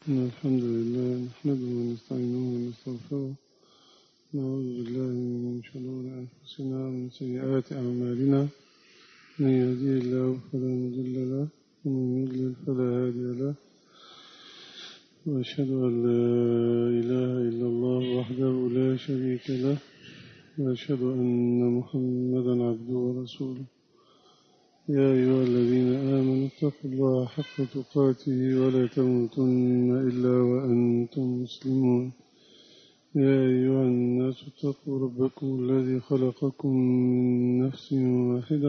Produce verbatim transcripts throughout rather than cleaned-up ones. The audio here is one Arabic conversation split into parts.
الحمد لله نحمده ونستعينه ونستغفره، نعوذ بالله من شرور أنفسنا ومن سيئات أعمالنا، من يهديه الله فلا مضل له ومن يضلل فلا هادي له، وأشهد أن لا إله إلا الله وحده لا شريك له، وأشهد أن محمدا عبده ورسوله. يا أيها الذين آمنوا اتقوا الله حق تقاته ولا تموتن إلا وأنتم مسلمون. يا أيها الناس اتقوا ربكم الذي خلقكم من نفس واحدة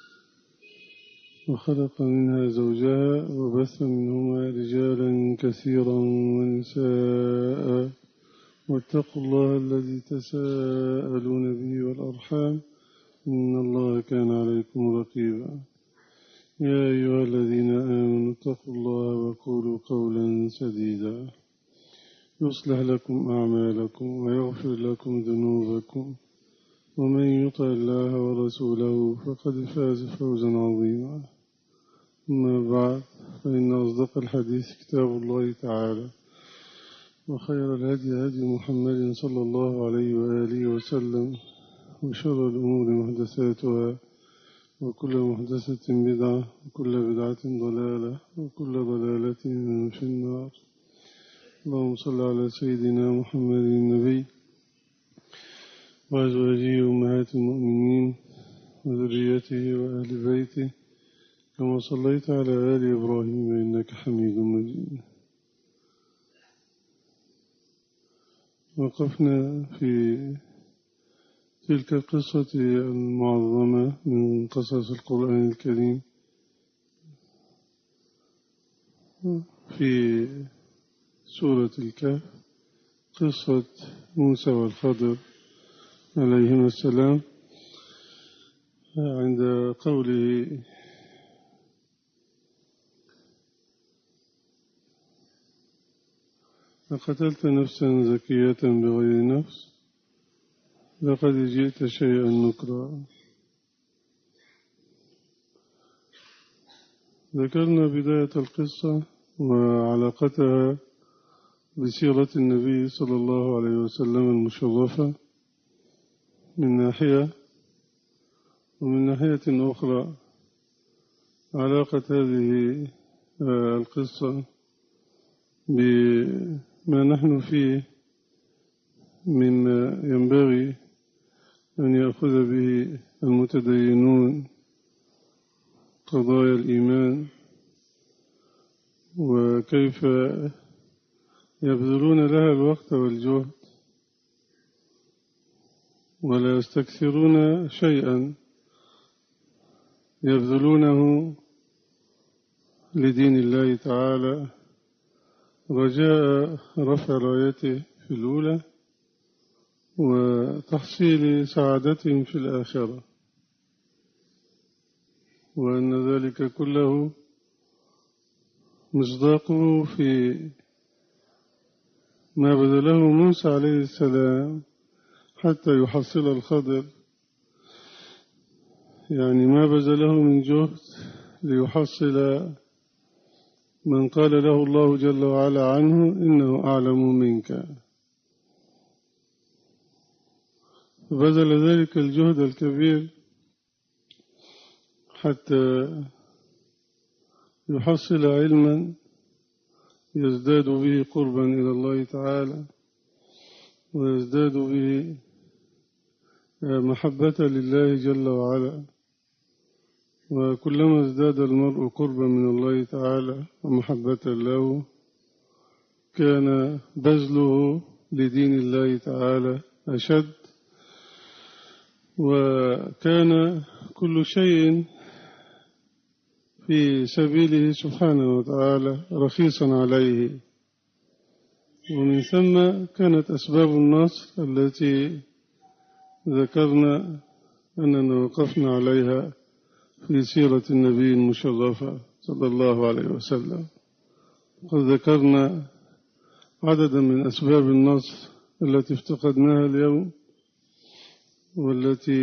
وخلق منها زوجها وبث منهما رجالا كثيرا ونساء، واتقوا الله الذي تساءلون به والأرحام إن الله كان عليكم رقيبا. يا أيها الذين آمنوا اتقوا الله وقولوا قولا سديدا يصلح لكم أعمالكم ويغفر لكم ذنوبكم، ومن يطع الله ورسوله فقد فاز فوزا عظيما. أما بعد، فإن أصدق الحديث كتاب الله تعالى، وخير الهدي هدي محمد صلى الله عليه وآله وسلم، وشر الأمور محدثاتها، وكل محدثة بدعة، وكل بدعة ضلالة، وكل ضلالة في النار. اللهم صل على سيدنا محمد النبي وأزواجه أمهات المؤمنين وذريته وأهل بيته كما صليت على آل إبراهيم إنك حميد مجيد. وقفنا في تلك القصة المعظمة من قصص القرآن الكريم في سورة الكهف، قصة موسى والخضر عليهما السلام، عند قوله: أقتلت نفسا زكية بغير نفس لقد جئت شيئا نكرا. ذكرنا بداية القصة وعلاقتها بسيرة النبي صلى الله عليه وسلم المشرفة من ناحية، ومن ناحية أخرى علاقة هذه القصة بما نحن فيه مما ينبغي أن يأخذ به المتدينون قضايا الإيمان، وكيف يبذلون لها الوقت والجهد ولا يستكثرون شيئا يبذلونه لدين الله تعالى رجاء رفع رايته في الأولى وتحصيل سعادتهم في الآخرة، وأن ذلك كله مصداقه في ما بذله موسى عليه السلام حتى يحصل الخضر، يعني ما بذله من جهد ليحصل من قال له الله جل وعلا عنه إنه أعلم منك، فبذل ذلك الجهد الكبير حتى يحصل علما يزداد به قربا إلى الله تعالى، ويزداد به محبة لله جل وعلا. وكلما ازداد المرء قربا من الله تعالى ومحبة له، كان بذله لدين الله تعالى أشد، وكان كل شيء في سبيله سبحانه وتعالى رخيصا عليه. ومن ثم كانت أسباب النصر التي ذكرنا أننا وقفنا عليها في سيرة النبي المشرفة صلى الله عليه وسلم. قد ذكرنا عددا من أسباب النصر التي افتقدناها اليوم، والتي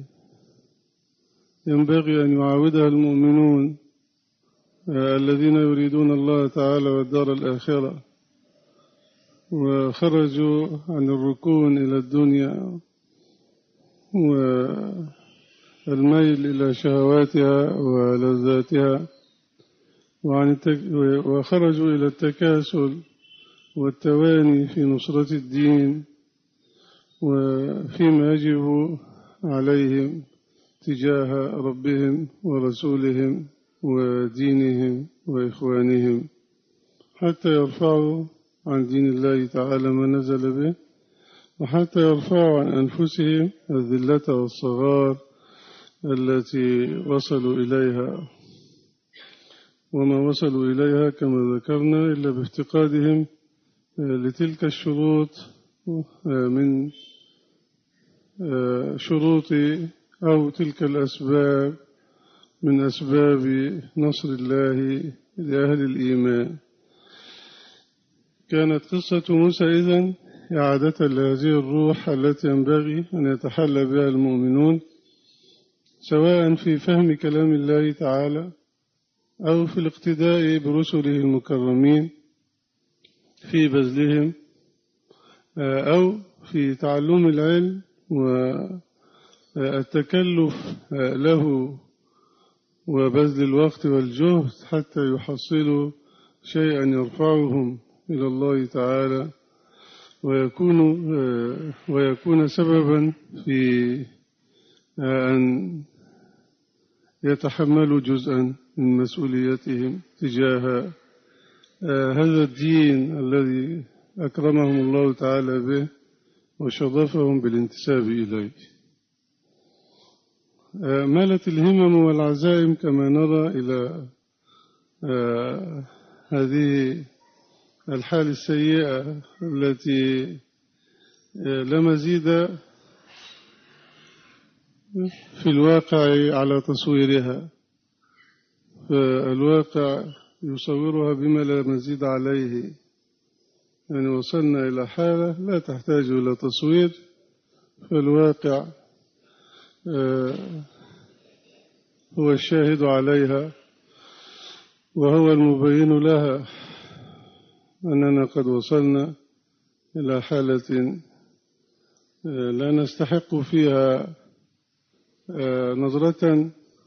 ينبغي أن يعاودها المؤمنون الذين يريدون الله تعالى والدار الآخرة وخرجوا عن الركون إلى الدنيا والميل إلى شهواتها ولذاتها، وخرجوا إلى التكاسل والتواني في نصرة الدين وفيما يجب عليهم تجاه ربهم ورسولهم ودينهم وإخوانهم، حتى يرفعوا عن دين الله تعالى ما نزل به، وحتى يرفعوا عن أنفسهم الذلة والصغار التي وصلوا إليها، وما وصلوا إليها كما ذكرنا إلا بافتقادهم لتلك الشروط من شروط أو تلك الأسباب من أسباب نصر الله لأهل الإيمان. كانت قصة موسى إذن إعادة لهذه الروح التي ينبغي أن يتحلى بها المؤمنون، سواء في فهم كلام الله تعالى أو في الاقتداء برسله المكرمين في بذلهم، أو في تعلم العلم والتكلف له وبذل الوقت والجهد حتى يحصلوا شيئا يرفعهم إلى الله تعالى ويكون ويكون سببا في أن يتحملوا جزءا من مسؤوليتهم تجاه هذا الدين الذي أكرمهم الله تعالى به وشرفهم بالانتساب إليه. مالت الهمم والعزائم كما نرى إلى هذه الحال السيئة التي لا مزيد في الواقع على تصويرها، فالواقع يصورها بما لا مزيد عليه، يعني وصلنا إلى حالة لا تحتاج إلى تصوير، فالواقع هو الشاهد عليها وهو المبين لها أننا قد وصلنا إلى حالة لا نستحق فيها نظرة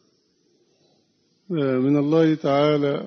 من الله تعالى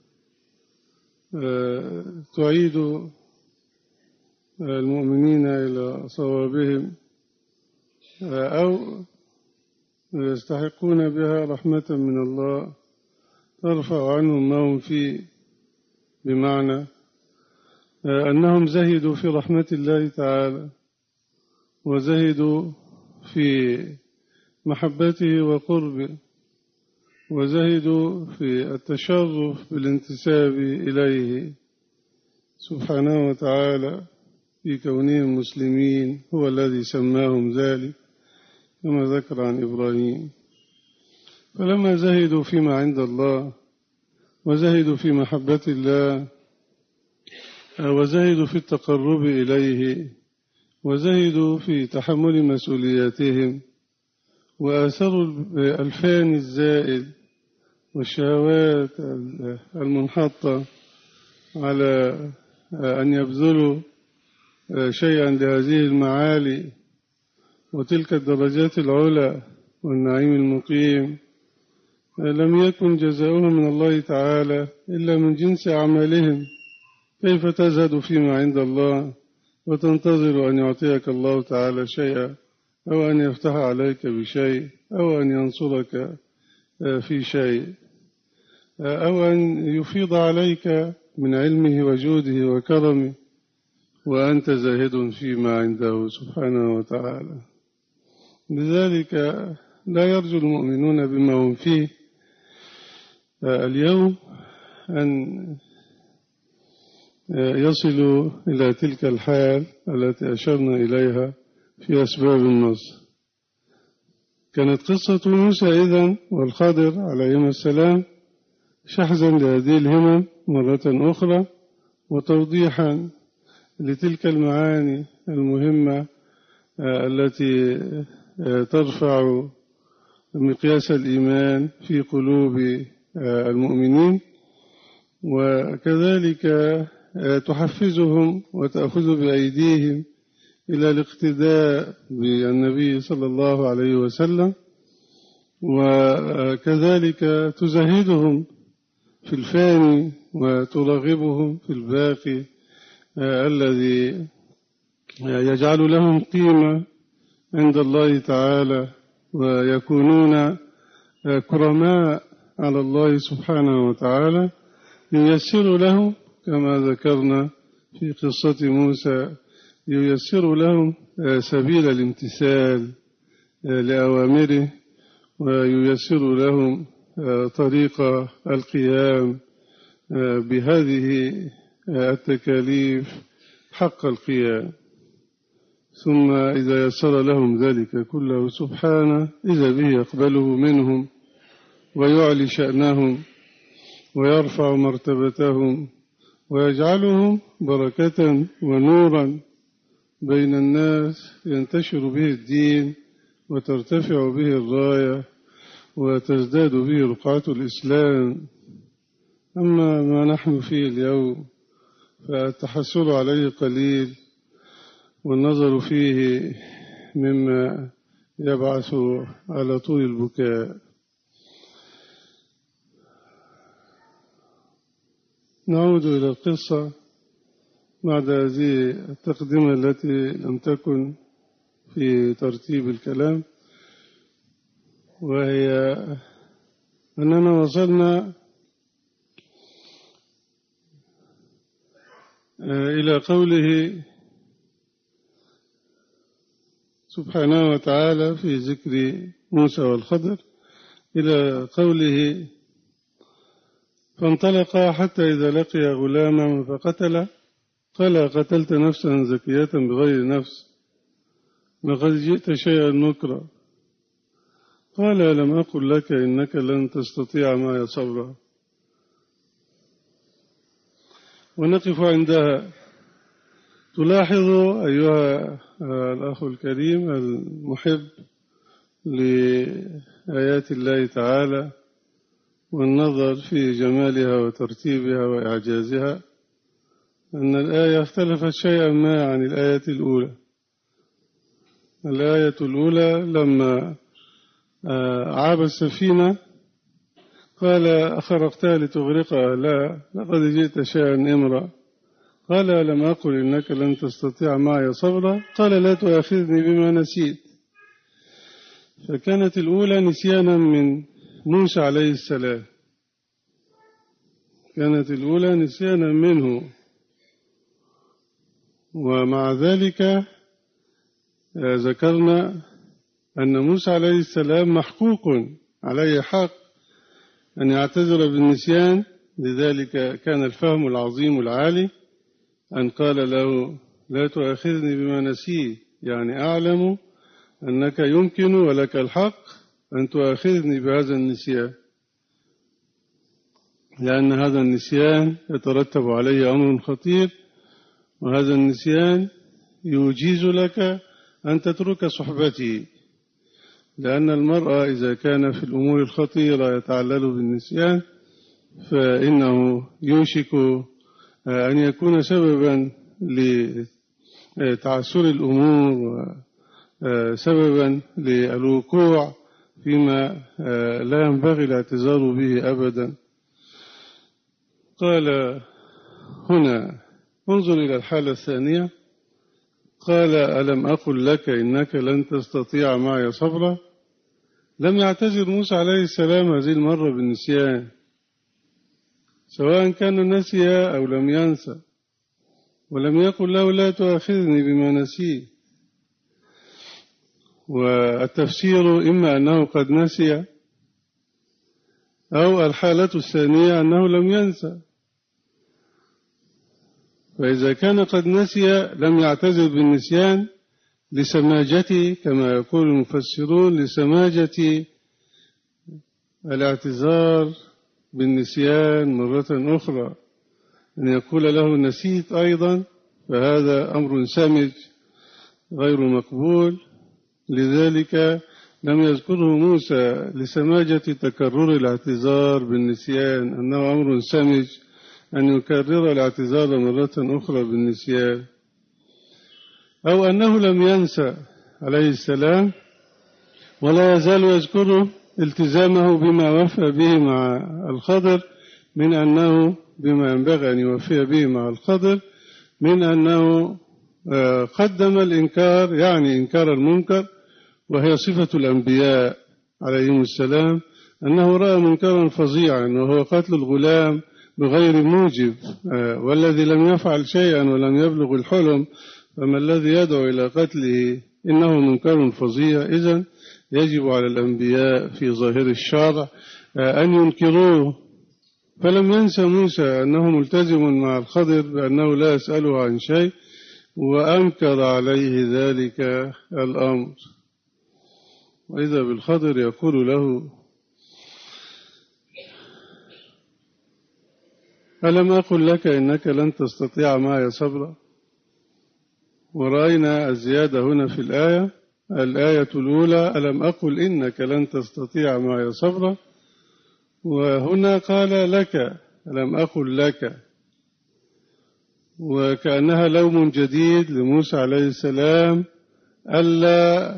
تعيد المؤمنين إلى صوابهم، أو يستحقون بها رحمة من الله ترفع عنهم ما هم فيه، بمعنى أنهم زهدوا في رحمة الله تعالى وزهدوا في محبته وقربه وزهدوا في التشرف بالانتساب إليه سبحانه وتعالى في كونهم مسلمين، هو الذي سماهم ذلك كما ذكر عن إبراهيم. فلما زهدوا فيما عند الله وزهدوا في محبة الله وزهدوا في التقرب إليه وزهدوا في تحمل مسؤولياتهم وآثروا الفاني الزائل والشهوات المنحطة على أن يبذلوا شيئا لهذه المعالي وتلك الدرجات العلى والنعيم المقيم، لم يكن جزاؤهم من الله تعالى إلا من جنس أعمالهم. كيف تزهد فيما عند الله وتنتظر أن يعطيك الله تعالى شيئا أو أن يفتح عليك بشيء أو أن ينصرك في شيء أو أن يفيض عليك من علمه وجوده وكرمه وأنت زاهد فيما عنده سبحانه وتعالى؟ لذلك لا يرجو المؤمنون بما هم فيه اليوم أن يصلوا إلى تلك الحال التي أشرنا إليها في أسباب النصر. كانت قصة موسى إذن والخضر عليهما السلام شحذا لهذه الهمم مرة أخرى وتوضيحا لتلك المعاني المهمة التي ترفع مقياس الإيمان في قلوب المؤمنين، وكذلك تحفزهم وتأخذ بأيديهم إلى الاقتداء بالنبي صلى الله عليه وسلم، وكذلك تزهدهم في الفاني وترغبهم في الباقي الذي يجعل لهم قيمة عند الله تعالى، ويكونون كرماء على الله سبحانه وتعالى، ييسر لهم كما ذكرنا في قصة موسى، ييسر لهم سبيل الامتثال لأوامره، وييسر لهم طريق القيام بهذه التكاليف حق القيام. ثم إذا يسر لهم ذلك كله سبحانه إذا به يقبله منهم ويعلي شأنهم ويرفع مرتبتهم ويجعلهم بركة ونورا بين الناس ينتشر به الدين وترتفع به الراية وتزداد به رقعة الإسلام. أما ما نحن فيه اليوم فالتحصل عليه قليل، والنظر فيه مما يبعث على طول البكاء. نعود إلى القصة بعد هذه التقدمة التي لم تكن في ترتيب الكلام، وهي أننا وصلنا إلى قوله سبحانه وتعالى في ذكر موسى والخضر، إلى قوله فانطلقا حتى إذا لقي غلاما فقتله قال قتلت نفسا زكية بغير نفس لقد جئت شيئا نكرا قال لم أقل لك إنك لن تستطيع معي صبرا. ونقف عندها. تلاحظ أيها الأخ الكريم المحب لآيات الله تعالى والنظر في جمالها وترتيبها وإعجازها أن الآية اختلفت شيئا ما عن الآية الأولى. الآية الأولى لما عاب السفينة قال أخرقتها لتغرقها لا لقد جئت شيئا إمرا قال لم أقل إنك لن تستطيع معي صبرا قال لا تؤاخذني بما نسيت. فكانت الأولى نسيانا من موسى عليه السلام، كانت الأولى نسيانا منه، ومع ذلك ذكرنا أن موسى عليه السلام محقوق عليه حق أن يعتذر بالنسيان، لذلك كان الفهم العظيم العالي أن قال له لا تؤاخذني بما نسيت، يعني أعلم أنك يمكن ولك الحق أن تؤاخذني بهذا النسيان، لأن هذا النسيان يترتب عليه أمر خطير، وهذا النسيان يجيز لك أن تترك صحبتي، لأن المرأة إذا كان في الأمور الخطيرة يتعلل بالنسيان فإنه يوشك أن يكون سببا لتعسر الأمور وسببا للوقوع فيما لا ينبغي الاعتذار به أبدا. قال هنا انظر إلى الحالة الثانية، قال ألم أقل لك إنك لن تستطيع معي صبرا. لم يعتذر موسى عليه السلام هذه المرة بالنسيان، سواء كان نسي أو لم ينسى، ولم يقل له لا تؤاخذني بما نسيت. والتفسير إما أنه قد نسي أو الحالة الثانية أنه لم ينسى. فإذا كان قد نسي لم يعتذر بالنسيان لسماجته كما يقول المفسرون، لسماجة الاعتذار بالنسيان مرة أخرى، أن يقول له نسيت أيضا، فهذا أمر سمج غير مقبول. لذلك لم يذكره موسى لسماجة تكرر الاعتذار بالنسيان أنه أمر سمج أن يكرر الاعتذار مرة أخرى بالنسيان، أو أنه لم ينسى عليه السلام ولا يزال يذكره التزامه بما وفى به مع الخضر من أنه بما ينبغي أن يوفي به مع الخضر من أنه قدم الإنكار، يعني إنكار المنكر، وهي صفة الأنبياء عليهم السلام، أنه رأى منكرا فظيعا وهو قتل الغلام بغير موجب، والذي لم يفعل شيئا ولم يبلغ الحلم فما الذي يدعو إلى قتله؟ إنه منكر فظيع. إذن يجب على الأنبياء في ظاهر الشرع أن ينكروه. فلم ينسى موسى أنه ملتزم مع الخضر بأنه لا يسأله عن شيء، وأنكر عليه ذلك الأمر. وإذا بالخضر يقول له: ألم أقل لك إنك لن تستطيع معي صبرا؟ ورأينا الزيادة هنا في الآية، الآية الأولى ألم أقل إنك لن تستطيع معي صبرا، وهنا قال لك، ألم أقل لك، وكأنها لوم جديد لموسى عليه السلام ألا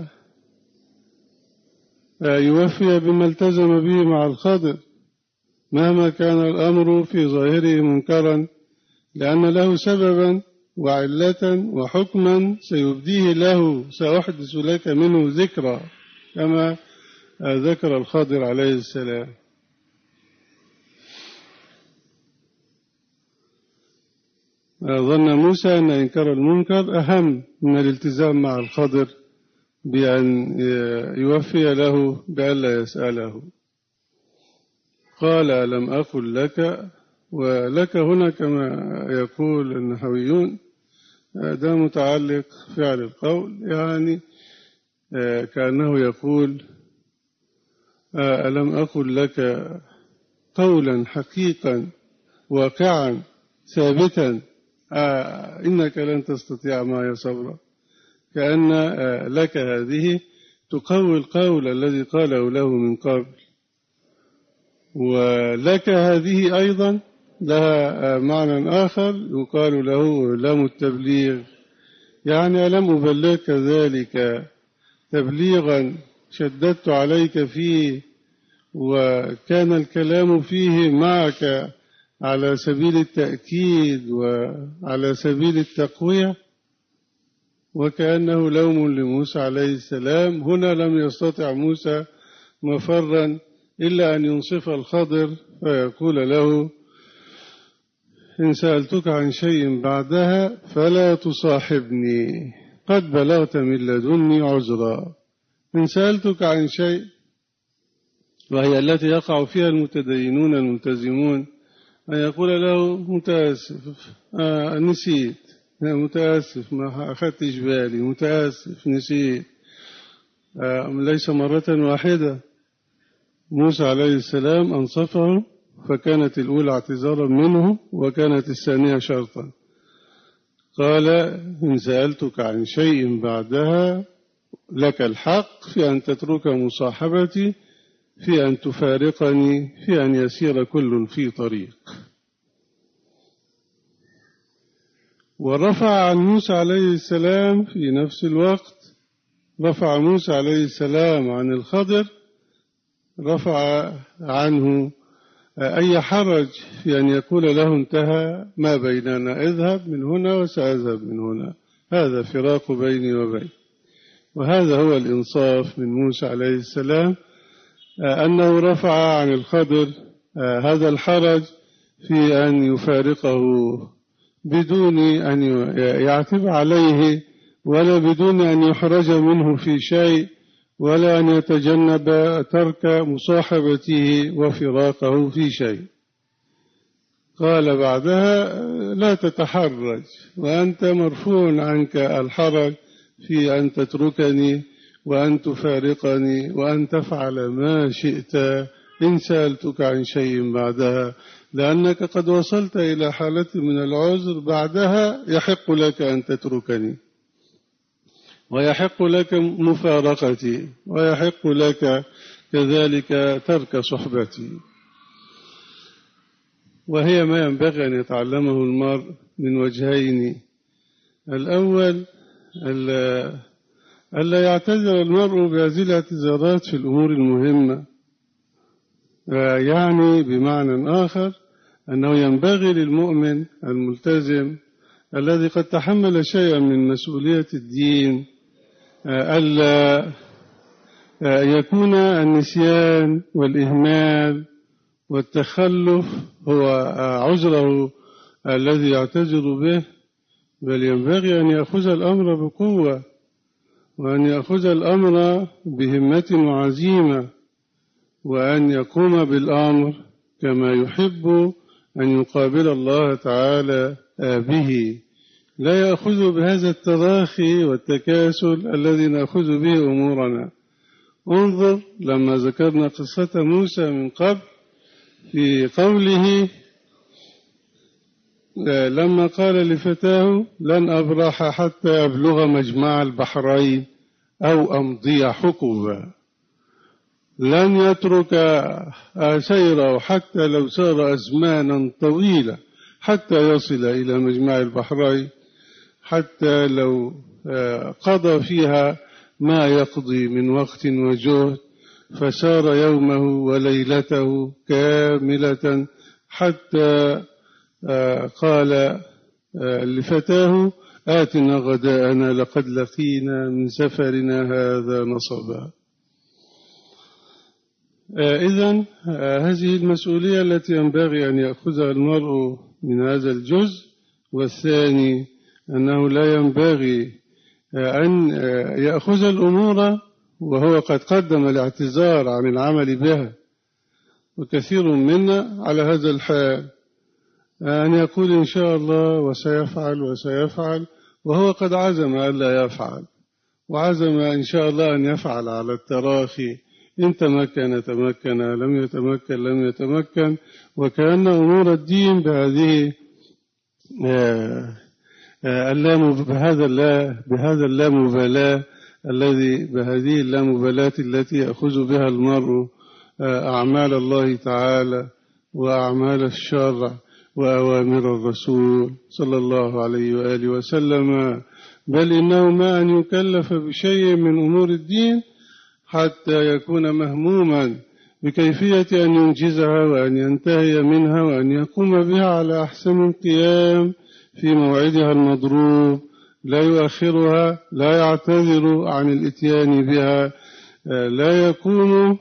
يوفي بما التزم به مع الخضر مهما كان الأمر في ظاهره منكرا، لأن له سببا وعلة وحكما سيبديه له، سأحدث لك منه ذكرى، كما ذكر الخضر عليه السلام. ظن موسى أن إنكار المنكر أهم من الالتزام مع الخضر بأن يوفي له بألا يسأله. قال: ألم أقل لك، ولك هنا كما يقول النحويون ده متعلق فعل القول، يعني كأنه يقول: ألم أقل لك قولا حقيقا واقعا ثابتا إنك لن تستطيع معي صبرا، كأن لك هذه تقوي القول الذي قاله له من قبل، ولك هذه أيضا لها معنى آخر يقال له لام التبليغ، يعني ألم أبلغك ذلك تبليغا شددت عليك فيه، وكان الكلام فيه معك على سبيل التأكيد وعلى سبيل التقوية، وكأنه لوم لموسى عليه السلام. هنا لم يستطع موسى مفرا إلا أن ينصف الخضر فيقول له: إن سألتك عن شيء بعدها فلا تصاحبني، قد بلغت من لدني عذرا. إن سألتك عن شيء، وهي التي يقع فيها المتدينون الملتزمون، أن يقول له: متأسف آه نسيت، متأسف ما أخذتش بالي، متأسف نسيت، آه ليس مرة واحدة. موسى عليه السلام أنصفه، فكانت الأولى اعتذارا منه وكانت الثانية شرطا. قال: إن سألتك عن شيء بعدها لك الحق في أن تترك مصاحبتي، في أن تفارقني، في أن يسير كل في طريق. ورفع عن موسى عليه السلام في نفس الوقت، رفع موسى عليه السلام عن الخضر، رفع عنه أي حرج في أن يقول له: انتهى ما بيننا، اذهب من هنا وسأذهب من هنا، هذا فراق بيني وبين. وهذا هو الإنصاف من موسى عليه السلام، أنه رفع عن الخضر هذا الحرج في أن يفارقه بدون أن يعتب عليه، ولا بدون أن يحرج منه في شيء، ولا أن يتجنب ترك مصاحبته وفراقه في شيء. قال بعدها: لا تتحرج، وأنت مرفوع عنك الحرج في أن تتركني وأن تفارقني وأن تفعل ما شئت إن سألتك عن شيء بعدها، لأنك قد وصلت إلى حالة من العذر، بعدها يحق لك أن تتركني، ويحق لك مفارقتي، ويحق لك كذلك ترك صحبتي. وهي ما ينبغي أن يتعلمه المرء من وجهين. الأول ألا يعتذر المرء بهذه الاعتذارات في الأمور المهمة، يعني بمعنى آخر أنه ينبغي للمؤمن الملتزم الذي قد تحمل شيئا من مسؤولية الدين ألا يكون النسيان والإهمال والتخلف هو عذره الذي يعتذر به، بل ينبغي أن يأخذ الأمر بقوة، وأن يأخذ الأمر بهمة وعزيمة، وأن يقوم بالأمر كما يحب أن يقابل الله تعالى به، لا يأخذ بهذا التراخي والتكاسل الذي نأخذ به أمورنا. انظر لما ذكرنا قصة موسى من قبل في قوله لما قال لفتاه لن أبرح حتى أبلغ مجمع البحرين أو أمضي حقبا، لن يترك سيره حتى لو سار أزمانا طويلة حتى يصل إلى مجمع البحرين، حتى لو قضى فيها ما يقضي من وقت وجهد، فسار يومه وليلته كاملة حتى قال لفتاه آتنا غداءنا لقد لقينا من سفرنا هذا نصبا. إذن هذه المسؤولية التي ينبغي أن يأخذها المرء من هذا الجزء. والثاني أنه لا ينبغي أن يأخذ الأمور وهو قد قدم الاعتذار عن العمل بها، وكثير منا على هذا الحال، أن يقول إن شاء الله وسيفعل وسيفعل وهو قد عزم ألا يفعل، وعزم إن شاء الله أن يفعل على التراخي، إن تمكن تمكن، لم يتمكن لم يتمكن، وكأن أمور الدين بهذه بهذا اللا بهذا اللامبالاة الذي بهذه اللامبالاة التي يأخذ بها المرء أعمال الله تعالى وأعمال الشرع وأوامر الرسول صلى الله عليه وآله وسلم، بل إنه ما أن يكلف بشيء من أمور الدين حتى يكون مهموما بكيفية أن ينجزها وأن ينتهي منها وأن يقوم بها على أحسن القيام في موعدها المضروب، لا يؤخرها، لا يعتذر عن الإتيان بها، لا يقوم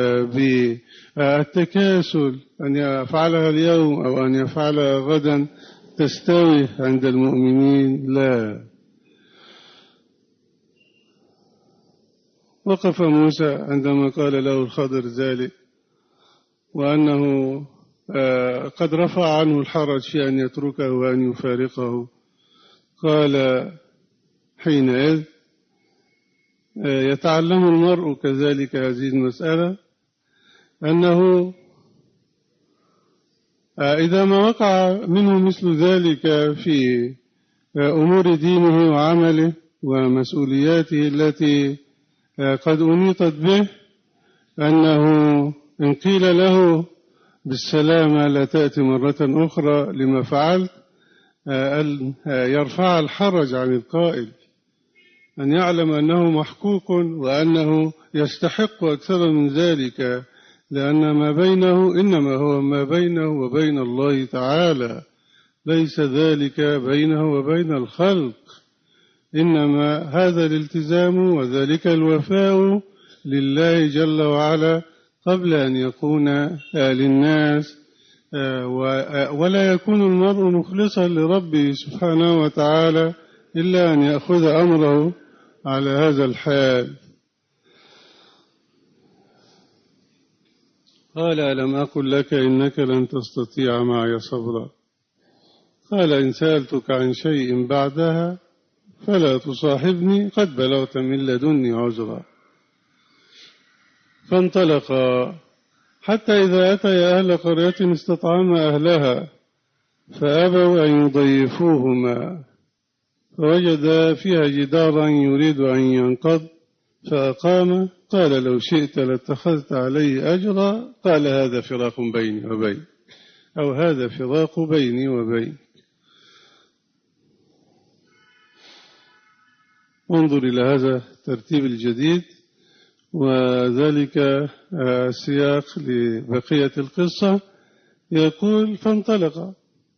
بالتكاسل أن يفعلها اليوم أو أن يفعلها غدا تستوي عند المؤمنين، لا. وقف موسى عندما قال له الخضر ذلك، وأنه قد رفع عنه الحرج في أن يتركه وأن يفارقه. قال حينئذ يتعلم المرء كذلك هذه المسألة، أنه إذا ما وقع منه مثل ذلك في أمور دينه وعمله ومسؤولياته التي قد أنيطت به، أنه إن قيل له بالسلامة لا تأتي مرة أخرى لما فعلت، أن يرفع الحرج عن القائل، أن يعلم أنه محقوق وأنه يستحق أكثر من ذلك، لأن ما بينه إنما هو ما بينه وبين الله تعالى، ليس ذلك بينه وبين الخلق، إنما هذا الالتزام وذلك الوفاء لله جل وعلا قبل أن يكون للناس، ولا يكون المرء مخلصا لربه سبحانه وتعالى إلا أن يأخذ أمره على هذا الحال. قال ألم أقل لك إنك لن تستطيع معي صبرا، قال إن سألتك عن شيء بعدها فلا تصاحبني قد بلغت من لدني عذرا. فانطلقا حتى إذا أتيا أهل قرية استطعما أهلها فأبوا أن يضيفوهما، فوجدا فيها جدارا يريد أن ينقض فأقام، قال لو شئت لاتخذت عليه أجرا، قال هذا فراق بيني وبين، أو هذا فراق بيني وبينك. انظر إلى هذا الترتيب الجديد، وذلك السياق لبقية القصة يقول: فانطلق.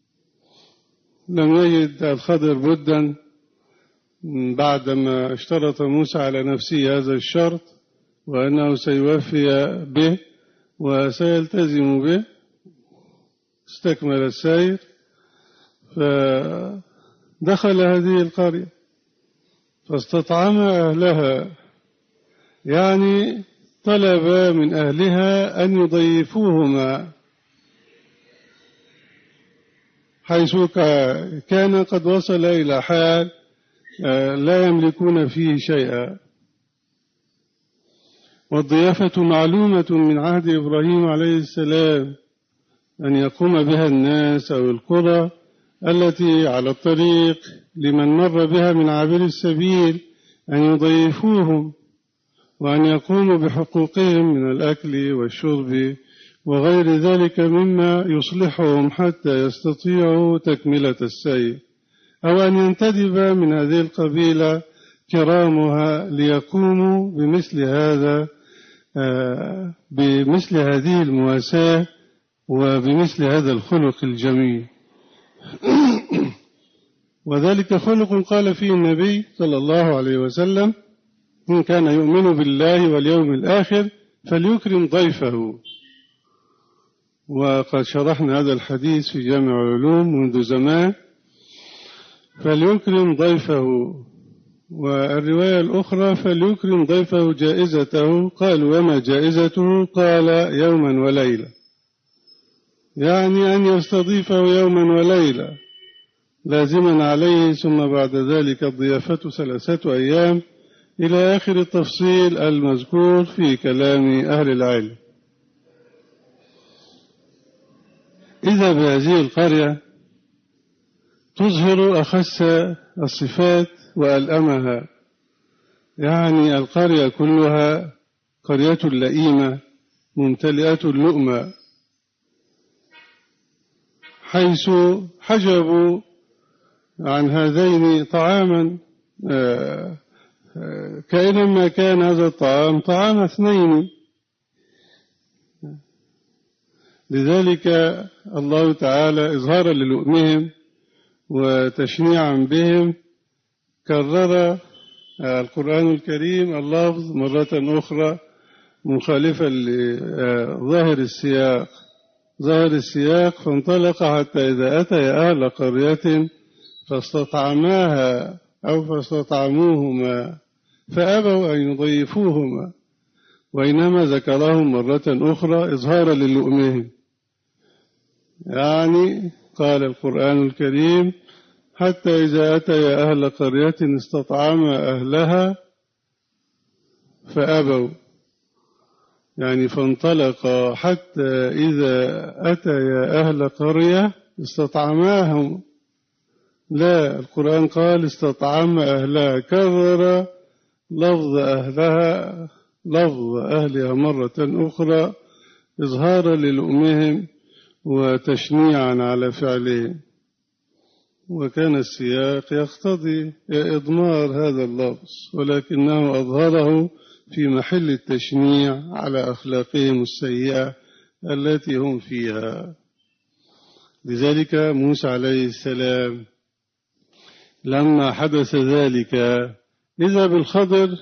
لم يجد الخضر بدا بعدما اشترط موسى على نفسه هذا الشرط وأنه سيوفي به وسيلتزم به، استكمل السير فدخل هذه القرية فاستطعم أهلها، يعني طلب من أهلها أن يضيفوهما، حيث كان قد وصل إلى حال لا يملكون فيه شيئا. والضيافة معلومة من عهد إبراهيم عليه السلام، أن يقوم بها الناس أو القرى التي على الطريق لمن مر بها من عابر السبيل، أن يضيفوهم وأن يقوموا بحقوقهم من الأكل والشرب وغير ذلك مما يصلحهم حتى يستطيعوا تكملة السير، أو أن ينتدب من هذه القبيلة كرامها ليقوموا بمثل هذا بمثل هذه المواساة وبمثل هذا الخلق الجميل. وذلك خلق قال فيه النبي صلى الله عليه وسلم: إن كان يؤمن بالله واليوم الآخر فليكرم ضيفه. وقد شرحنا هذا الحديث في جامع العلوم منذ زمان. فليكرم ضيفه. والرواية الأخرى: فليكرم ضيفه جائزته. قالوا: وما جائزته؟ قال: يوما وليلة، يعني أن يستضيفه يوما وليلة لازما عليه، ثم بعد ذلك الضيافة ثلاثة أيام، إلى آخر التفصيل المذكور في كلام أهل العلم. إذا بهذه القرية تظهر أخس الصفات وألأمها، يعني القرية كلها قرية لئيمة ممتلئة اللؤمة، حيث حجبوا عن هذين طعاما كأنما كان هذا الطعام طعام اثنين. لذلك الله تعالى إظهارا للؤمهم وتشنيعا بهم كرر القرآن الكريم اللفظ مرة أخرى مخالفا لظاهر السياق. ظاهر السياق: فانطلق حتى إذا أتى أهل قرية فاستطعماها أو فاستطعموهما فأبوا أن يضيفوهما، وإنما ذكرهم مرة أخرى إظهارا للؤمهم. يعني قال القرآن الكريم: حتى إذا أتى أهل قرية استطعما أهلها فأبوا، يعني فانطلق حتى إذا أتى أهل قرية استطعماهم. لا، القرآن قال استطعم أهلها، كرر لفظ أهلها لفظ أهلها مرة أخرى إظهارا للؤمهم وتشنيعا على فعلهم. وكان السياق يقتضي إضمار هذا اللفظ، ولكنه أظهره في محل التشنيع على أخلاقهم السيئة التي هم فيها. لذلك موسى عليه السلام لما حدث ذلك إذا بالخضر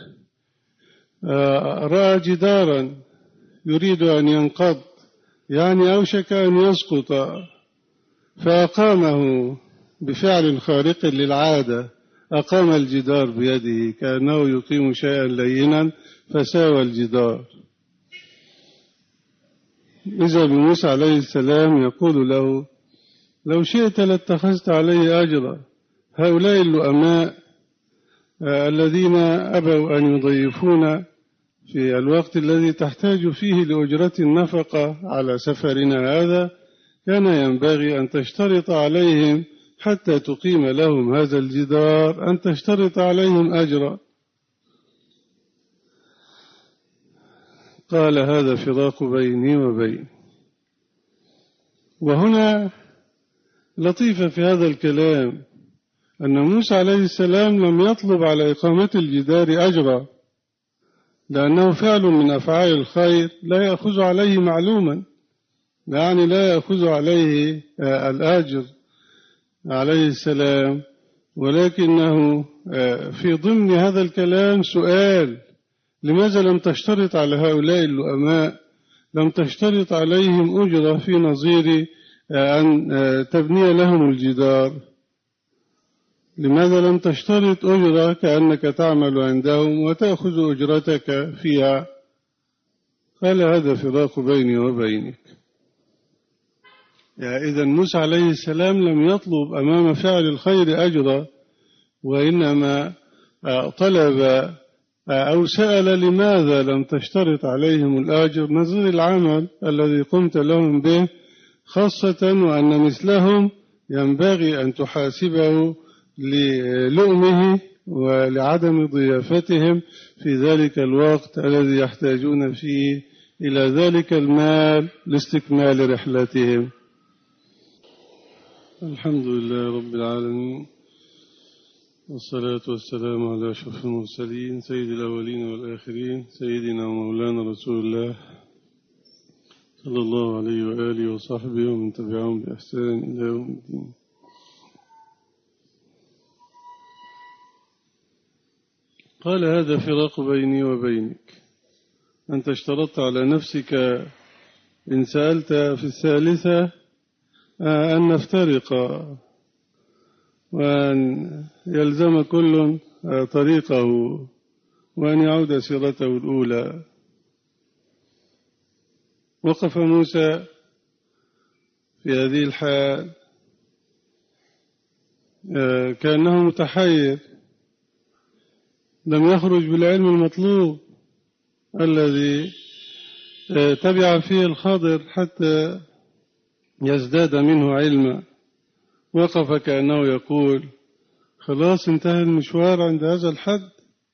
رأى جدارا يريد أن ينقض، يعني أوشك أن يسقط، فأقامه بفعل خارق للعادة. أقام الجدار بيده كأنه يقيم شيئا لينا فساوى الجدار. إذا بموسى عليه السلام يقول له: لو شئت لاتخذت عليه أجرا. هؤلاء اللؤماء الذين أبوا أن يضيفون في الوقت الذي تحتاج فيه لأجرة النفقة على سفرنا هذا، كان ينبغي أن تشترط عليهم حتى تقيم لهم هذا الجدار أن تشترط عليهم أجرا. قال: هذا فراق بيني وبين. وهنا لطيفة في هذا الكلام أن موسى عليه السلام لم يطلب على إقامة الجدار أجرا، لأنه فعل من أفعال الخير لا يأخذ عليه معلوما، يعني لا يأخذ عليه الآجر عليه السلام، ولكنه في ضمن هذا الكلام سؤال: لماذا لم تشترط على هؤلاء اللؤماء، لم تشترط عليهم أجرة في نظير أن تبني لهم الجدار؟ لماذا لم تشترط أجرة كأنك تعمل عندهم وتأخذ أجرتك فيها؟ قال: هذا فراق بيني وبينك. يعني إذن موسى عليه السلام لم يطلب أمام فعل الخير أجرا، وإنما طلب أو سأل: لماذا لم تشترط عليهم الآجر نظير العمل الذي قمت لهم به، خاصة وأن مثلهم ينبغي أن تحاسبه للؤمه ولعدم ضيافتهم في ذلك الوقت الذي يحتاجون فيه إلى ذلك المال لاستكمال رحلتهم. الحمد لله رب العالمين، والصلاة والسلام على أشرف المرسلين سيد الأولين والآخرين، سيدنا ومولانا رسول الله صلى الله عليه وآله وصحبه ومن تبعهم بإحسان إلى يوم الدين. قال: هذا فراق بيني وبينك. أنت اشترطت على نفسك إن سألت في الثالثة أن نفترق وأن يلزم كل طريقه وأن يعود سيرته الأولى. وقف موسى في هذه الحال كأنه متحير، لم يخرج بالعلم المطلوب الذي تبع فيه الخضر حتى يزداد منه علما. وقف كأنه يقول: خلاص انتهى المشوار عند هذا الحد،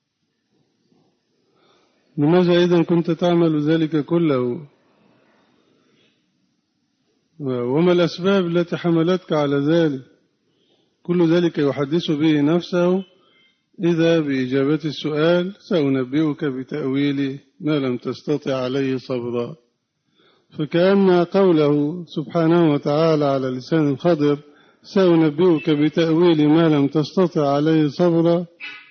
لماذا إذن كنت تعمل ذلك كله؟ وما الأسباب التي حملتك على ذلك؟ كل ذلك يحدث به نفسه. إذا بإجابة السؤال: سأنبئك بتأويل ما لم تستطع عليه صبرا. فكأن قوله سبحانه وتعالى على لسان الخضر: سأنبئك بتأويل ما لم تستطع عليه صبرا،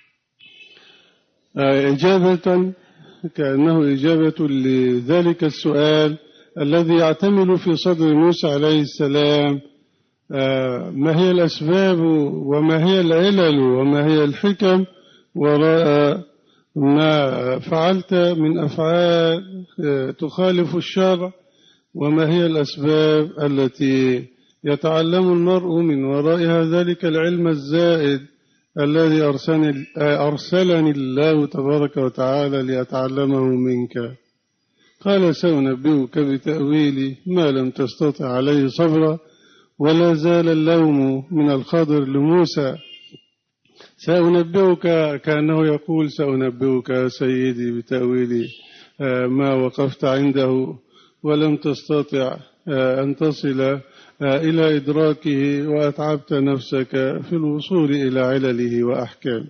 إجابة كأنه إجابة لذلك السؤال الذي يعتمل في صدر موسى عليه السلام: ما هي الأسباب وما هي العلل وما هي الحكم وراء ما فعلت من أفعال تخالف الشرع، وما هي الأسباب التي يتعلم المرء من ورائها ذلك العلم الزائد الذي أرسلني, أرسلني الله تبارك وتعالى لأتعلمه منك. قال: سأنبئك بتأويل ما لم تستطع عليه صبرا. ولا زال اللوم من الخضر لموسى: سأنبئك، كأنه يقول: سأنبئك سيدي بتأويل ما وقفت عنده ولم تستطع أن تصل إلى إدراكه، وأتعبت نفسك في الوصول إلى علله وأحكامه.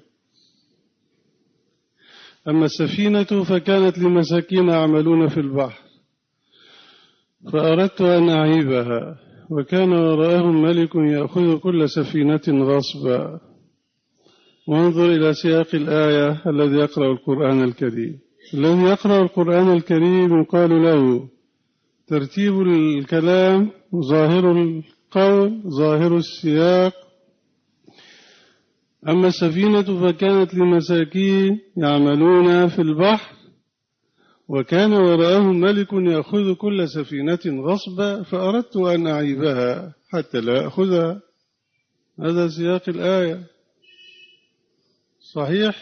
أما السفينة فكانت لمساكين يعملون في البحر، فأردت أن أعيبها، وكان وراءهم ملك يأخذ كل سفينة غصبا. وانظر إلى سياق الآية: الذي يقرأ القرآن الكريم. الذي يقرأ القرآن الكريم يقال له ترتيب الكلام، ظاهر القول، ظاهر السياق. أما السفينة فكانت لمساكين يعملون في البحر، وكان وراءهم ملك يأخذ كل سفينة غصبا، فأردت أن أعيبها حتى لا أخذها. هذا سياق الآية صحيح،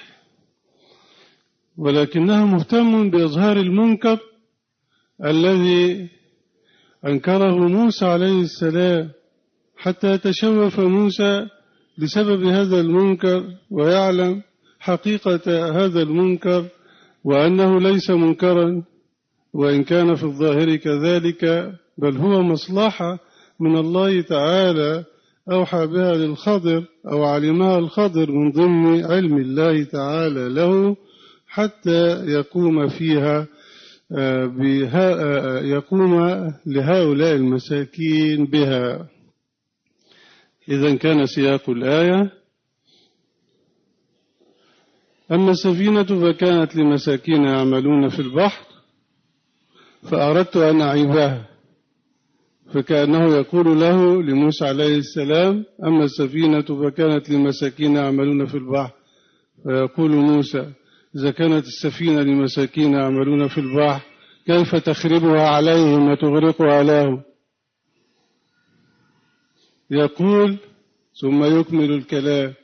ولكنه مهتم بإظهار المنكر الذي أنكره موسى عليه السلام، حتى تشوف موسى بسبب هذا المنكر ويعلم حقيقة هذا المنكر، وأنه ليس منكرا وإن كان في الظاهر كذلك، بل هو مصلحة من الله تعالى أوحى بها للخضر أو علمها الخضر من ضمن علم الله تعالى له حتى يقوم فيها بها يقوم لهؤلاء المساكين بها. إذن كان سياق الآية: أما السفينة فكانت لمساكين يعملون في البحر فأردت أن أعيبها، فكأنه يقول له لموسى عليه السلام: أما السفينة فكانت لمساكين يعملون في البحر، فيقول موسى: إذا كانت السفينة لمساكين يعملون في البحر كيف تخربها عليهم وتغرقها لهم؟ يقول ثم يكمل الكلام: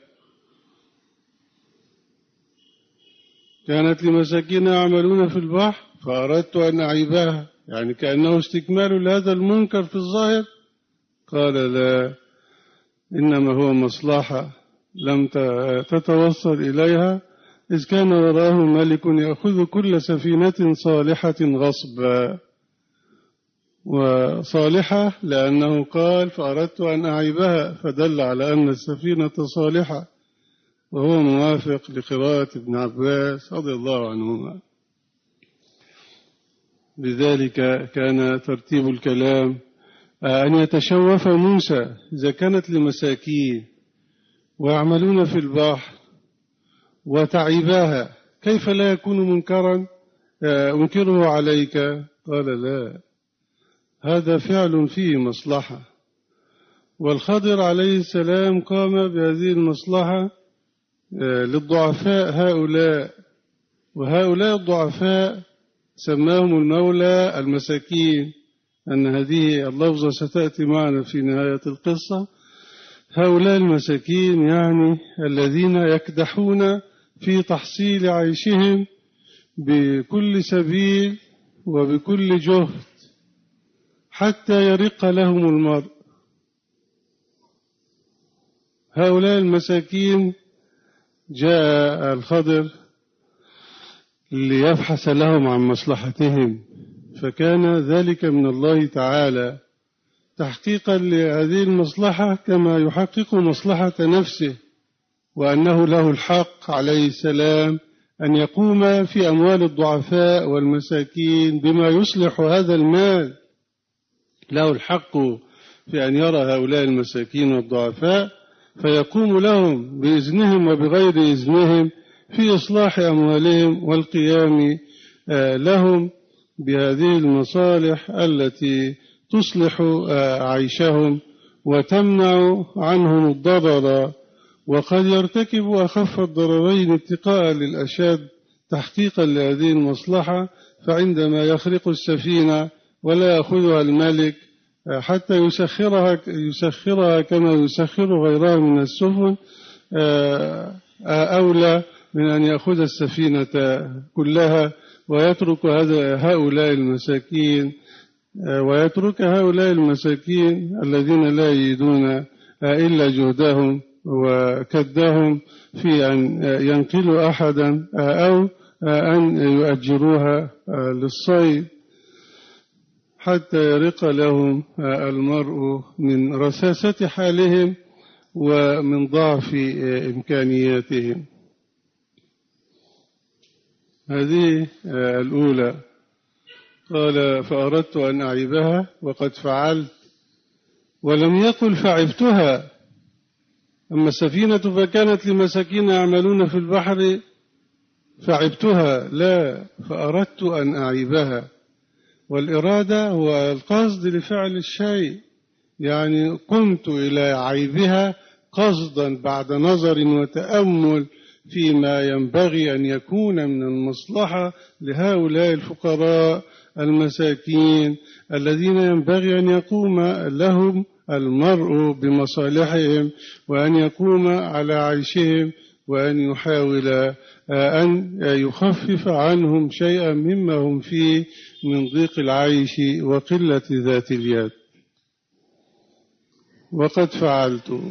كانت لمساكين يعملون في البحر فأردت أن أعيبها، يعني كأنه استكمال لهذا المنكر في الظاهر. قال: لا، إنما هو مصلحة لم تتوصل إليها، إذ كان وراه ملك يأخذ كل سفينة صالحة غصبا. وصالحة لأنه قال فأردت أن أعيبها، فدل على أن السفينة صالحة، وهو موافق لقراءة ابن عباس رضي الله عنهما. لذلك كان ترتيب الكلام أن يتشوف موسى: إذا كانت لمساكين ويعملون في البحر وتعيباها كيف لا يكون منكرا أنكره عليك؟ قال: لا، هذا فعل فيه مصلحة. والخضر عليه السلام قام بهذه المصلحة للضعفاء هؤلاء، وهؤلاء الضعفاء سماهم المولى المساكين، أن هذه اللفظة ستأتي معنا في نهاية القصة. هؤلاء المساكين يعني الذين يكدحون في تحصيل عيشهم بكل سبيل وبكل جهد حتى يرق لهم المرء. هؤلاء المساكين جاء الخضر ليبحث لهم عن مصلحتهم، فكان ذلك من الله تعالى تحقيقا لهذه المصلحة كما يحقق مصلحة نفسه، وأنه له الحق عليه السلام أن يقوم في أموال الضعفاء والمساكين بما يصلح هذا المال. له الحق في أن يرى هؤلاء المساكين والضعفاء فيقوم لهم بإذنهم وبغير إذنهم في إصلاح أموالهم والقيام لهم بهذه المصالح التي تصلح عيشهم وتمنع عنهم الضرر. وقد يرتكب أخف الضررين اتقاء للأشد تحقيقا لهذه المصلحة، فعندما يخرق السفينة ولا يأخذها الملك حتى يسخرها, يسخرها كما يسخر غيرها من السفن، أولى من أن يأخذ السفينة كلها ويترك هؤلاء المساكين ويترك هؤلاء المساكين الذين لا يجدون إلا جهدهم وكدهم في أن ينقلوا أحدا أو أن يؤجروها للصيد حتى يرق لهم المرء من رساسة حالهم ومن ضعف إمكانياتهم. هذه الأولى. قال: فأردت أن أعيبها وقد فعلت، ولم يقل فعبتها. أما السفينة فكانت لمساكين يعملون في البحر فعبتها، لا، فأردت أن أعيبها. والإرادة هو القصد لفعل الشيء، يعني قمت إلى عيبها قصدا بعد نظر وتأمل فيما ينبغي أن يكون من المصلحة لهؤلاء الفقراء المساكين الذين ينبغي أن يقوم لهم المرء بمصالحهم، وأن يقوم على عيشهم، وأن يحاول أن يخفف عنهم شيئا مما هم فيه من ضيق العيش وقلة ذات اليد. وقد فعلت.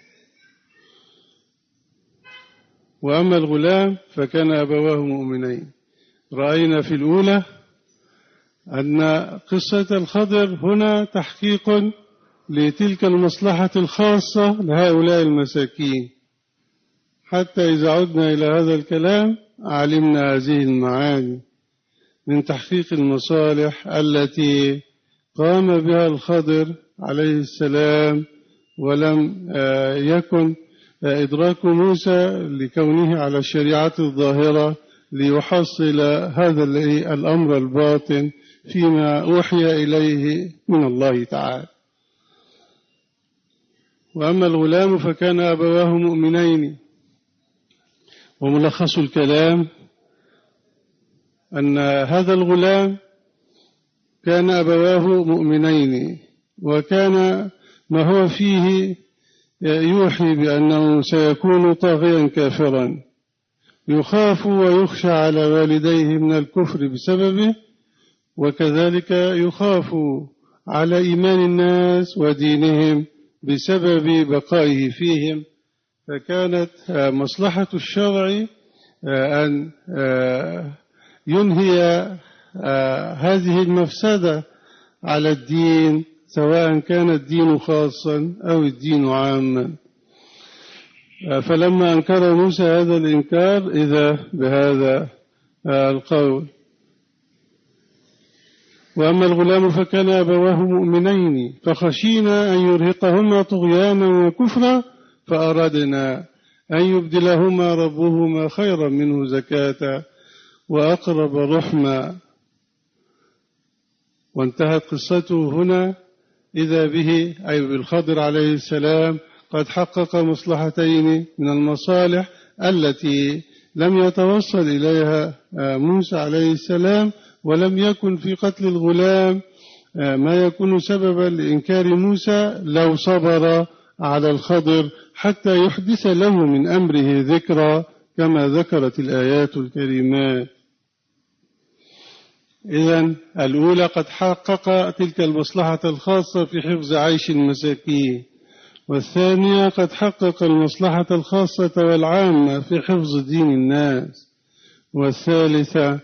وأما الغلام فكان أبواه مؤمنين. رأينا في الأولى أن قصة الخضر هنا تحقيق لتلك المصلحة الخاصة لهؤلاء المساكين. حتى إذا عدنا إلى هذا الكلام علمنا هذه المعاني من تحقيق المصالح التي قام بها الخضر عليه السلام، ولم يكن إدراك موسى لكونه على الشريعة الظاهرة ليحصل هذا الأمر الباطن فيما أوحي إليه من الله تعالى. وأما الغلام فكان أبواه مؤمنين. وملخص الكلام أن هذا الغلام كان أبواه مؤمنين، وكان ما هو فيه يوحي بأنه سيكون طاغيا كافرا يخاف ويخشى على والديه من الكفر بسببه، وكذلك يخاف على إيمان الناس ودينهم بسبب بقائه فيهم. فكانت مصلحة الشرع أن ينهي هذه المفسدة على الدين، سواء كان الدين خاصا أو الدين عاما. فلما أنكر موسى هذا الإنكار إذا بهذا القول: وأما الغلام فكان أبواه مؤمنين فخشينا أن يرهقهما طغيانا وكفرا فأردنا أن يبدلهما ربهما خيرا منه زكاة وأقرب رحما. وانتهت قصته هنا، إذا به أي بالخضر عليه السلام قد حقق مصلحتين من المصالح التي لم يتوصل إليها موسى عليه السلام، ولم يكن في قتل الغلام ما يكون سببا لإنكار موسى لو صبر على الخضر حتى يحدث له من أمره ذكرى كما ذكرت الآيات الكريمات. إذن الأولى قد حقق تلك المصلحة الخاصة في حفظ عيش المساكين، والثانية قد حقق المصلحة الخاصة والعامة في حفظ دين الناس، والثالثة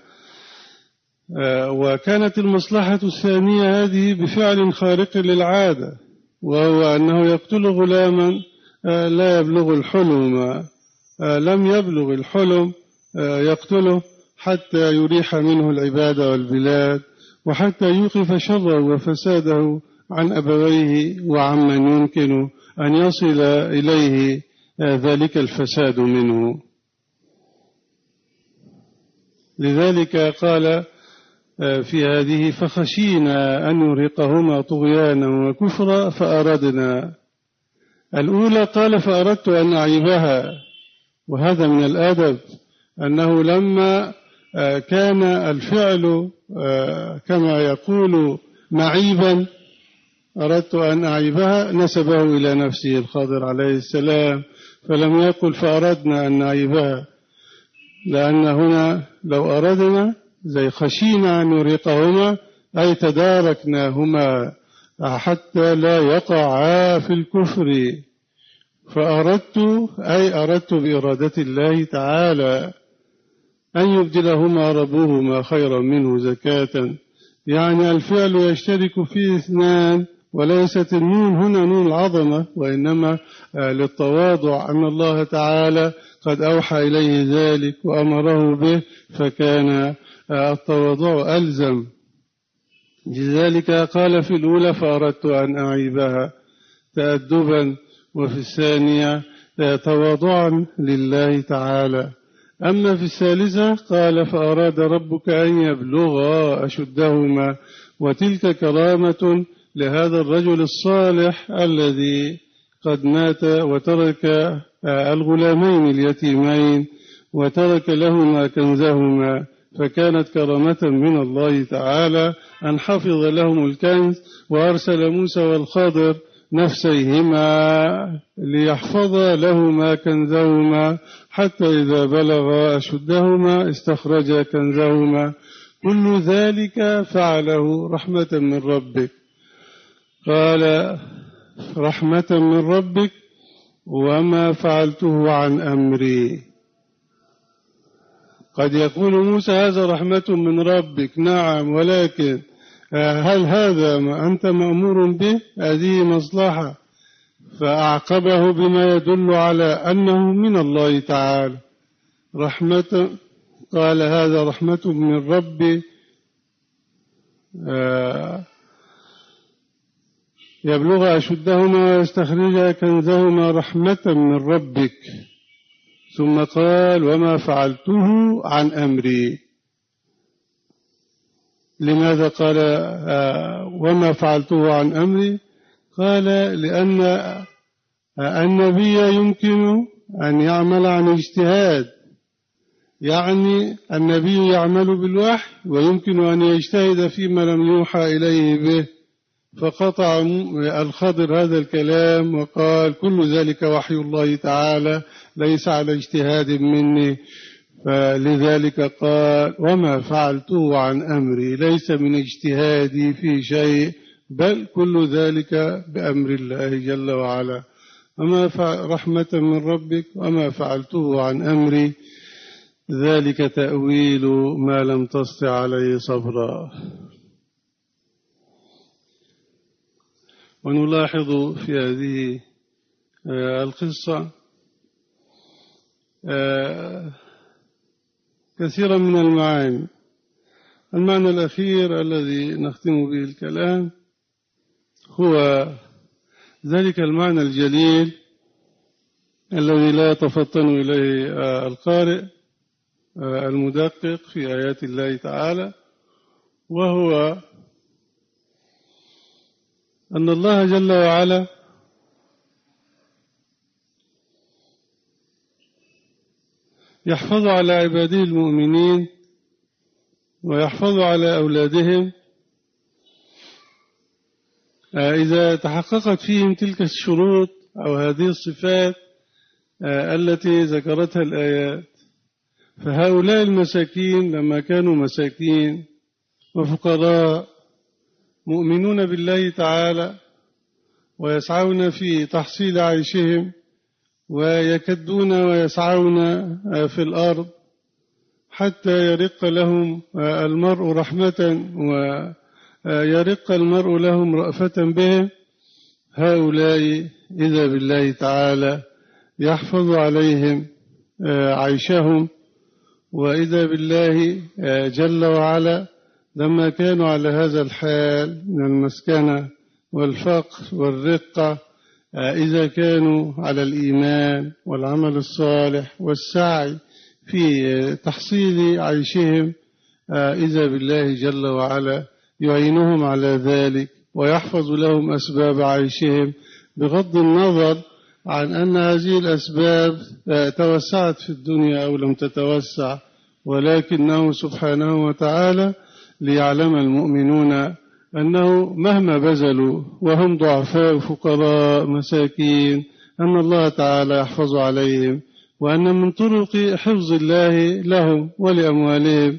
وكانت المصلحة الثانية هذه بفعل خارق للعادة، وهو أنه يقتل غلاما لا يبلغ الحلم، لم يبلغ الحلم يقتله حتى يريح منه العباد والبلاد، وحتى يوقف شره وفساده عن أبويه وعمن يمكن أن يصل إليه ذلك الفساد منه. لذلك قال في هذه: فخشينا أن يرهقهما طغيانا وكفرا فأردنا. الأولى قال: فأردت أن أعيبها، وهذا من الأدب أنه لما كان الفعل كما يقول معيبا أردت أن أعيبها نسبه إلى نفسه الخضر عليه السلام، فلم يقل فأردنا أن نعيبها، لأن هنا لو أردنا زي خشينا أن يرهقهما أي تداركناهما حتى لا يقعا في الكفر. فأردت أي أردت بإرادة الله تعالى أن يبدلهما ربهما خيرا منه زكاة، يعني الفعل يشترك فيه اثنان، وليست النون هنا نون العظمة، وإنما للتواضع أن الله تعالى قد أوحى إليه ذلك وأمره به، فكان التواضع ألزم. لذلك قال في الأولى: فأردت أن أعيبها تأدبا، وفي الثانية تواضعا لله تعالى. أما في الثالثة قال: فأراد ربك أن يبلغا أشدهما، وتلك كرامة لهذا الرجل الصالح الذي قد مات وترك الغلامين اليتيمين وترك لهما كنزهما، فكانت كرامة من الله تعالى أن حفظ لهم الكنز، وأرسل موسى والخضر نفسيهما ليحفظ لهما كنزهما حتى إذا بلغ أشدهما استخرج كنزهما. كل ذلك فعله رحمة من ربك. قال: رحمة من ربك وما فعلته عن أمري. قد يقول موسى: هذا رحمة من ربك، نعم، ولكن هل هذا ما أنت مأمور به؟ هذه مصلحة، فأعقبه بما يدل على أنه من الله تعالى رحمة. قال هذا رحمة من ربي يبلغ أشدهما ويستخرج كنزهما رحمة من ربك. ثم قال وما فعلته عن أمري. لماذا قال وما فعلته عن أمري؟ قال لأن النبي يمكن أن يعمل عن اجتهاد، يعني النبي يعمل بالوحي ويمكن أن يجتهد فيما لم يوحى إليه به، فقطع الخضر هذا الكلام وقال كل ذلك وحي الله تعالى ليس على اجتهاد مني، فلذلك قال وما فعلته عن أمري، ليس من اجتهادي في شيء بل كل ذلك بأمر الله جل وعلا. وما رحمة من ربك وما فعلته عن أمري ذلك تأويل ما لم تستطع عليه صبرا. ونلاحظ في هذه القصة كثيرا من المعاني. المعنى الأخير الذي نختم به الكلام هو ذلك المعنى الجليل الذي لا يتفطن إليه القارئ المدقق في آيات الله تعالى، وهو أن الله جل وعلا يحفظ على عباده المؤمنين ويحفظ على أولادهم إذا تحققت فيهم تلك الشروط أو هذه الصفات التي ذكرتها الآيات. فهؤلاء المساكين لما كانوا مساكين وفقراء مؤمنون بالله تعالى ويسعون في تحصيل عيشهم ويكدون ويسعون في الأرض حتى يرق لهم المرء رحمة ويرق المرء لهم رأفة بهم، هؤلاء إذا بالله تعالى يحفظ عليهم عيشهم، وإذا بالله جل وعلا لما كانوا على هذا الحال من المسكنة والفقر والرقة، إذا كانوا على الإيمان والعمل الصالح والسعي في تحصيل عيشهم، إذا بالله جل وعلا يعينهم على ذلك ويحفظ لهم أسباب عيشهم، بغض النظر عن أن هذه الأسباب توسعت في الدنيا أو لم تتوسع، ولكنه سبحانه وتعالى ليعلم المؤمنون أنه مهما بذلوا وهم ضعفاء فقراء مساكين أن الله تعالى يحفظ عليهم، وأن من طرق حفظ الله لهم ولأموالهم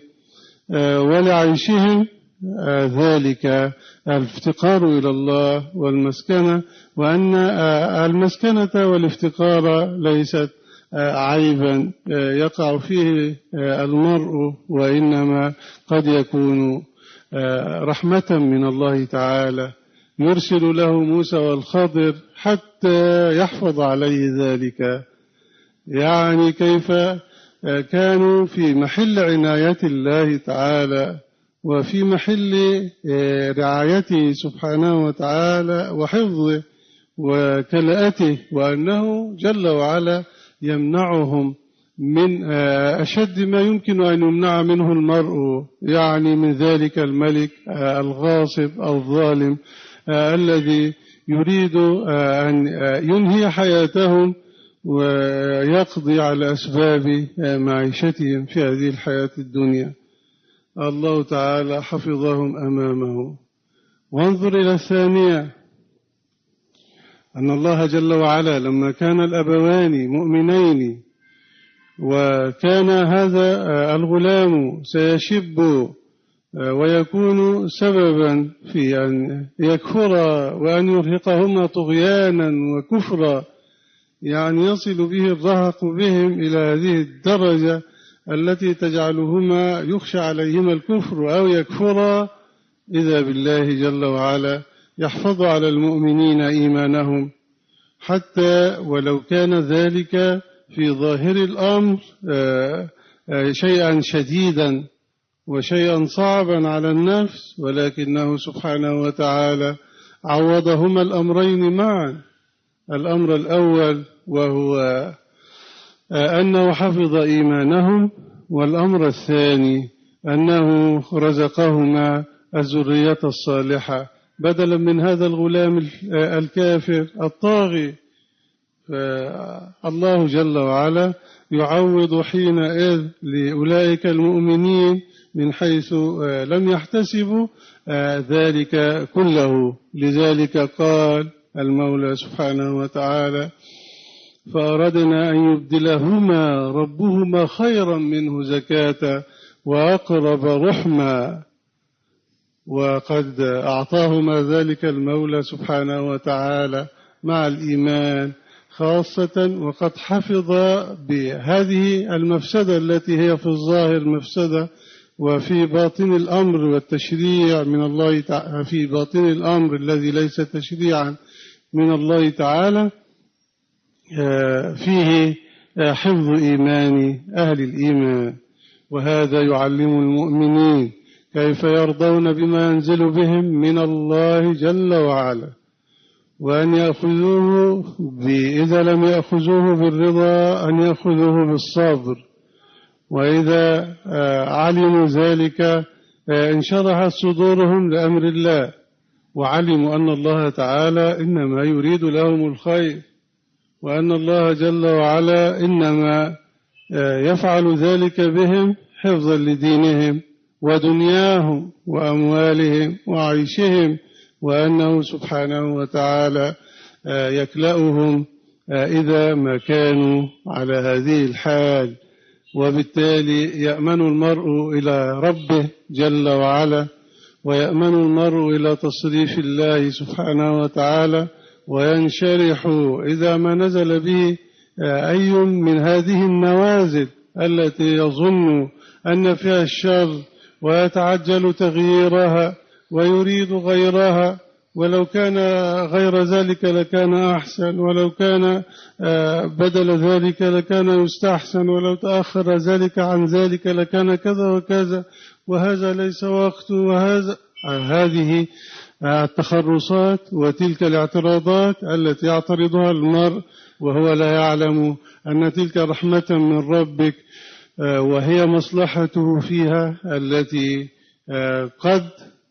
ولعيشهم ذلك الافتقار إلى الله والمسكنة، وأن المسكنة والافتقار ليست عيبا يقع فيه المرء، وإنما قد يكون رحمة من الله تعالى يرسل له موسى والخضر حتى يحفظ عليه ذلك. يعني كيف كانوا في محل عناية الله تعالى وفي محل رعايته سبحانه وتعالى وحفظه وكلاءته، وأنه جل وعلا يمنعهم من أشد ما يمكن أن يمنع منه المرء، يعني من ذلك الملك الغاصب الظالم الذي يريد أن ينهي حياتهم ويقضي على أسباب معيشتهم في هذه الحياة الدنيا. الله تعالى حفظهم أمامه. وانظر إلى الثانية، أن الله جل وعلا لما كان الأبوان مؤمنين وكان هذا الغلام سيشب ويكون سببا في أن يكفر وأن يرهقهما طغيانا وكفرا، يعني يصل به الرهق بهم إلى هذه الدرجة التي تجعلهما يخشى عليهما الكفر أو يكفرا، إذا بالله جل وعلا يحفظ على المؤمنين إيمانهم، حتى ولو كان ذلك في ظاهر الأمر شيئا شديدا وشيئا صعبا على النفس، ولكنه سبحانه وتعالى عوضهما الأمرين معا. الأمر الأول وهو أنه حفظ إيمانهم، والأمر الثاني أنه رزقهما الذرية الصالحة بدلا من هذا الغلام الكافر الطاغي. فالله جل وعلا يعوض حينئذ لأولئك المؤمنين من حيث لم يحتسبوا ذلك كله. لذلك قال المولى سبحانه وتعالى: فأردنا أن يبدلهما ربهما خيرا منه زكاة وأقرب رحما. وقد أعطاهما ذلك المولى سبحانه وتعالى مع الإيمان خاصة، وقد حفظ بهذه المفسدة التي هي في الظاهر مفسدة، وفي باطن الأمر والتشريع من الله تعالى، في باطن الأمر الذي ليس تشريعا من الله تعالى فيه حفظ إيمان أهل الإيمان. وهذا يعلم المؤمنين كيف يرضون بما ينزل بهم من الله جل وعلا، وأن يأخذوه إذا لم يأخذوه بالرضا أن يأخذوه بالصبر. وإذا علموا ذلك انشرحت صدورهم لأمر الله، وعلموا أن الله تعالى إنما يريد لهم الخير، وأن الله جل وعلا إنما يفعل ذلك بهم حفظا لدينهم ودنياهم وأموالهم وعيشهم، وأنه سبحانه وتعالى يكلأهم إذا ما كانوا على هذه الحال. وبالتالي يأمن المرء إلى ربه جل وعلا، ويأمن المرء إلى تصريف الله سبحانه وتعالى، وينشرح إذا ما نزل به أي من هذه النوازل التي يظن أن فيها الشر ويتعجل تغييرها ويريد غيرها، ولو كان غير ذلك لكان أحسن، ولو كان بدل ذلك لكان يستحسن، ولو تأخر ذلك عن ذلك لكان كذا وكذا، وهذا ليس وقته، وهذا هذه التخرصات وتلك الاعتراضات التي يعترضها المرء وهو لا يعلم أن تلك رحمة من ربك، وهي مصلحته فيها التي قد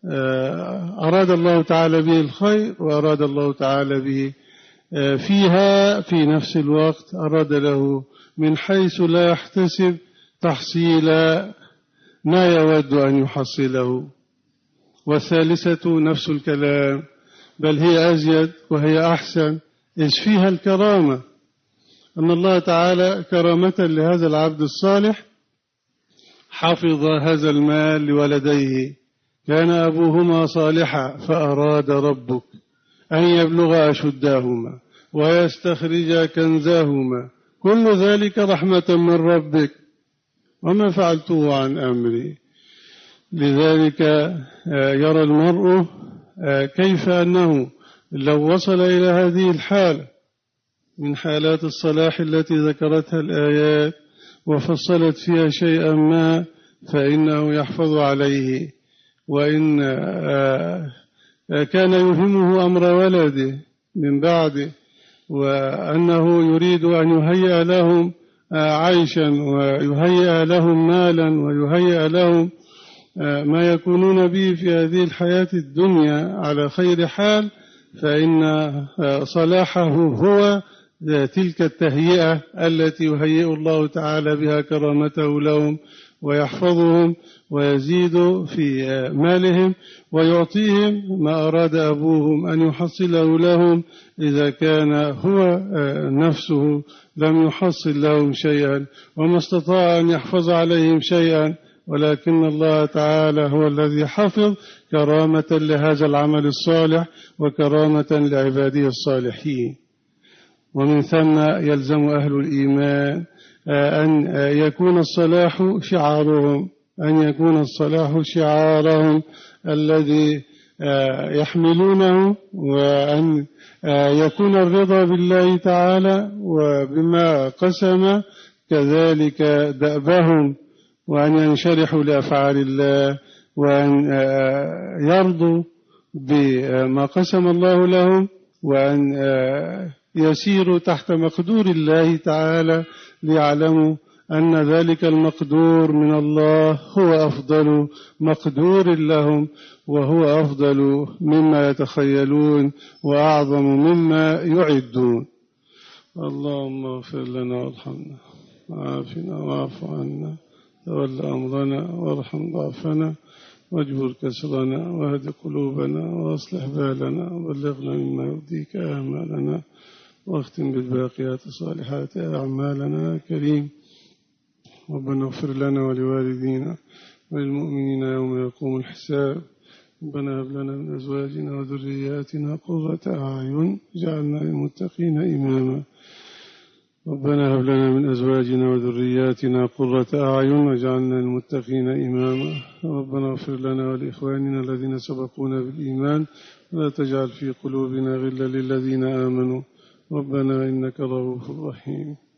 أراد الله تعالى به الخير، وأراد الله تعالى به فيها في نفس الوقت أراد له من حيث لا يحتسب تحصيل ما يود أن يحصله. والثالثة نفس الكلام، بل هي أزيد وهي أحسن، إذ فيها الكرامة، أن الله تعالى كرامة لهذا العبد الصالح حفظ هذا المال لولديه، كان أبوهما صالحا فأراد ربك أن يبلغ أشدهما ويستخرج كنزهما، كل ذلك رحمة من ربك وما فعلته عن أمري. لذلك يرى المرء كيف أنه لو وصل إلى هذه الحالة من حالات الصلاح التي ذكرتها الآيات وفصلت فيها شيئا ما، فإنه يحفظ عليه. وإن كان يهمه أمر ولده من بعده، وأنه يريد أن يهيئ لهم عيشا ويهيئ لهم مالا ويهيئ لهم ما يكونون به في هذه الحياة الدنيا على خير حال، فإن صلاحه هو تلك التهيئة التي يهيئ الله تعالى بها كرامته لهم ويحفظهم ويزيد في مالهم ويعطيهم ما أراد أبوهم أن يحصله لهم، إذا كان هو نفسه لم يحصل لهم شيئا وما استطاع أن يحفظ عليهم شيئا، ولكن الله تعالى هو الذي حفظ كرامة لهذا العمل الصالح وكرامة لعباده الصالحين. ومن ثم يلزم أهل الإيمان أن يكون الصلاح شعارهم أن يكون الصلاح شعارهم الذي يحملونه، وأن يكون الرضا بالله تعالى وبما قسم كذلك دأبهم، وأن ينشرحوا لأفعال الله، وأن يرضوا بما قسم الله لهم، وأن يسيروا تحت مقدور الله تعالى ليعلموا أن ذلك المقدور من الله هو أفضل مقدور لهم، وهو أفضل مما يتخيلون وأعظم مما يعدون. اللهم اغفر لنا وارحمنا وعافنا واعف عنا، تول أمرنا وارحم ضعفنا، واجبر كسرنا، واهد قلوبنا، واصلح بالنا، وبلغنا مما يرضيك آمالنا، واختم بالباقيات الصالحات أعمالنا كريم. ربنا اغفر لنا ولوالدينا وللمؤمنين يوم يقوم الحساب. ربنا هب لنا من أزواجنا وذرياتنا قرة أعين واجعلنا للمتقين إماما. ربنا هب لنا من أزواجنا وذرياتنا قرة أعين واجعلنا للمتقين إماما. ربنا اغفر لنا ولإخواننا الذين سبقونا بالإيمان، ولا تجعل في قلوبنا غلا للذين آمنوا، ربنا إنك رؤوف رحيم.